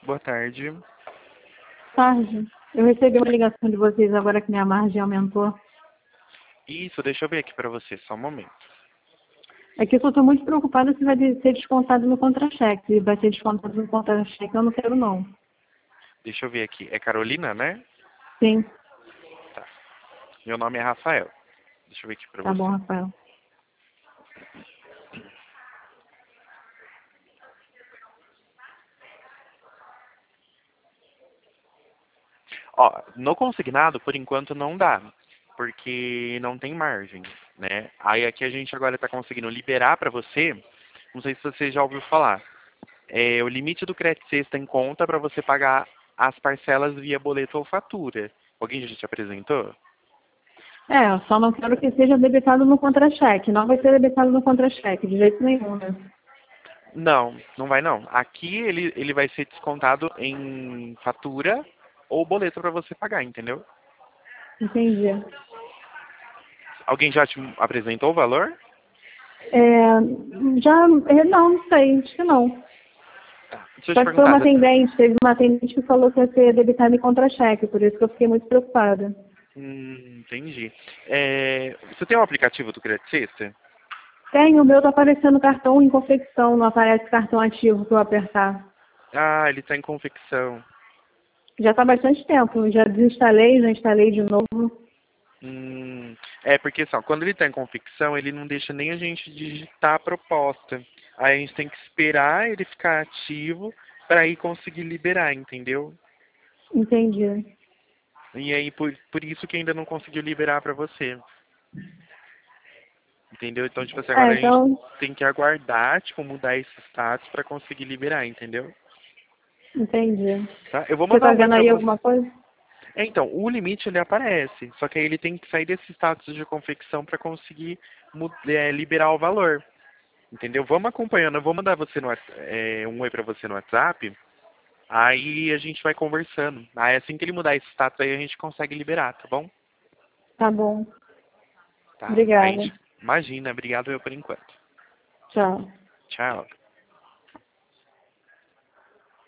boa tarde. Tarde. Eu recebi uma ligação de vocês agora que minha margem aumentou. Isso, deixa eu ver aqui pra você, só um momento. É que eu só estou muito preocupada se vai ser descontado no contra-cheque. Se vai ser descontado no contra-cheque, eu não quero não. Deixa eu ver aqui. É Carolina, né? Sim, Tá. Meu nome é Rafael. Deixa eu ver aqui pra tá bom, você. Rafael. Ó, no consignado, por enquanto, não dá. Porque não tem margem, né? Aí aqui a gente agora tá conseguindo liberar pra você. Não sei se você já ouviu falar. É o limite do crédito sexta em conta pra você pagar as parcelas via boleto ou fatura. Alguém já te apresentou? É, eu só não quero que seja debitado no contra-cheque. Não vai ser debitado no contra-cheque, de jeito nenhum, né? Não, não vai não. Aqui ele vai ser descontado em fatura ou boleto para você pagar, entendeu? Entendi. Alguém já te apresentou o valor? Não sei, acho que não. Deixa eu te Só que foi perguntar. uma atendente, teve uma atendente que falou que ia ser debitado em contra-cheque, por isso que eu fiquei muito preocupada. Entendi. Você tem um aplicativo do Credit System? Tem, o meu tá aparecendo cartão em confecção, não aparece cartão ativo para eu apertar. Ah, ele está em confecção. Já tá há bastante tempo, já desinstalei, já instalei de novo. Porque só, quando ele está em confecção, ele não deixa nem a gente digitar a proposta. Aí a gente tem que esperar ele ficar ativo para aí conseguir liberar, entendeu? Entendi. E aí, por isso que ainda não conseguiu liberar pra você. Entendeu? Então, tipo assim, agora a gente Então, tem que aguardar, tipo, mudar esse status pra conseguir liberar, entendeu? entendi. Tá? Eu vou Você mandar tá um oi vendo pra aí você. alguma coisa? Então, o limite ele aparece, só que aí ele tem que sair desse status de confecção pra conseguir liberar o valor. Entendeu? Vamos acompanhando. Eu vou mandar você um oi pra você no WhatsApp. Aí a gente vai conversando. Aí assim que ele mudar esse status aí a gente consegue liberar, tá bom? Tá bom. Tá. Aí, Obrigada. imagina, obrigado eu por enquanto. Tchau. Tchau.